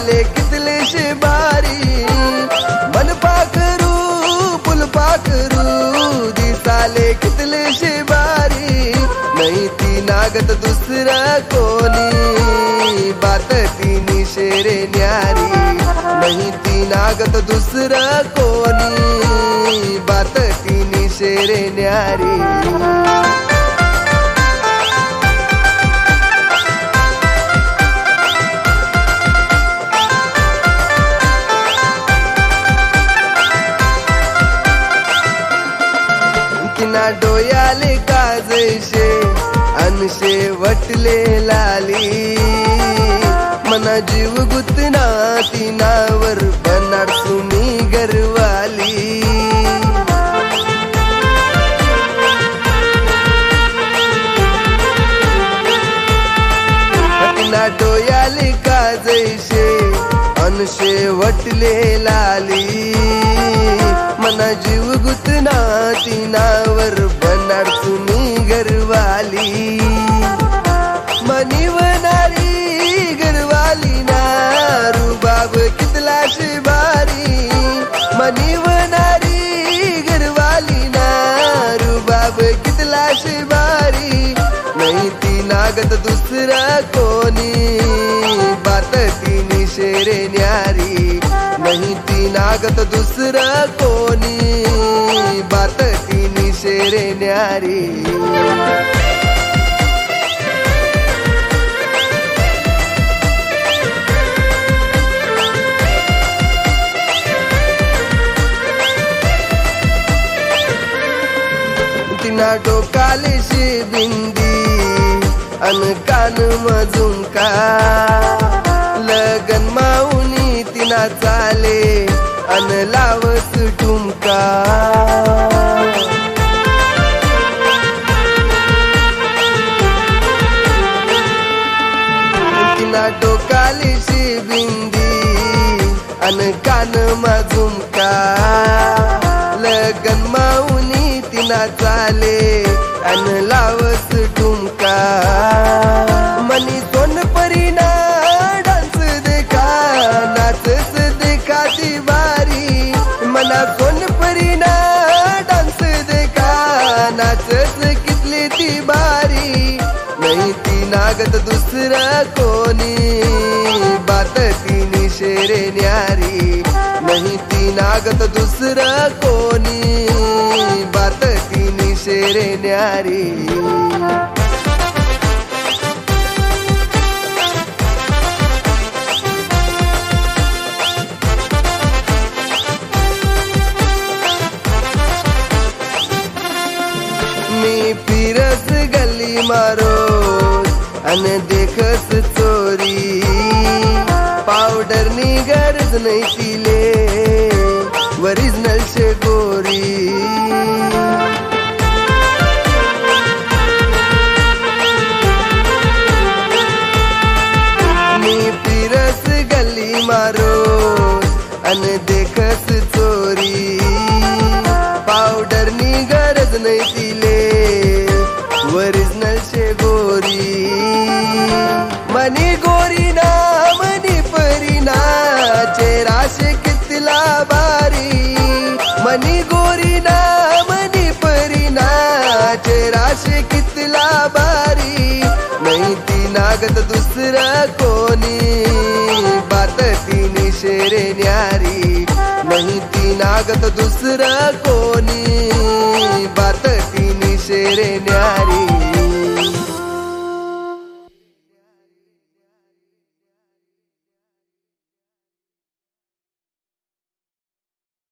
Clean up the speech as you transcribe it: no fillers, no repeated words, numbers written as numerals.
चाले कितले शे बारी मन पाखरू फुल पाखरू दिसाले कितले शे बारी नहीं ती नागत दुसरा कोणी बात तिनी शेरे न्यारी नहीं ती नागत दुसरा कोणी बात तिनी शेरे न्यारी तिना डोयाले काजशे अनशे वटले लाली मना जीव गुतना तिनावर बनाड सुनी गरवाली तिना डोयाले काजशे अनशे वटले लाली मना जीव गुतना तिनावर बनाड सुनी गरवाली मनीवनारी गरवाली ना रुबाब कितला शिबारी मनीवनारी गरवाली ना रुबाब कितला शिबारी नहीं ती नागत दुसरा कोणी बात तिनी शेरे न्यारी नहीं ती नागत दुसरा कोणी बात तिनी शेरे न्यारी तिना डोकाले शे बिंदी अन कान मजुमका लगन माऊनी तिना चाले अन लावस ठुमका तिना डोकाले शे बिंदी अन कान मजुमका लगन माऊनी तिना चाले अन लावस ठुमका मनी सोन परीना डांस देखा नाचस देखा ती बारी मना सोन परीना डांस देखा नाचस कितली ती बारी नहीं ती नागत दुसरा कोणी बात तिनी शेरे न्यारी नहीं ती नागत दुसरा कोणी बात तिनी शेरे न्यारी मी फिरस गली मारो अन देखस चोरी पावडर नी गरज नहीं तिले ओरिजिनल शे गोरी मी फिरस गली मारो अन देखस चोरी पावडर नी गरज नहीं तिले ओरिजिनल शे गोरी मनी गोरी ना मनी परीना चेहरा शे कितला बारी मनी गोरी ना मनी परीना चेहरा शे कितला बारी नहीं ती नागत दुसरा कोणी बात तिनी शेरे न्यारी नहीं ती नागत दुसरा को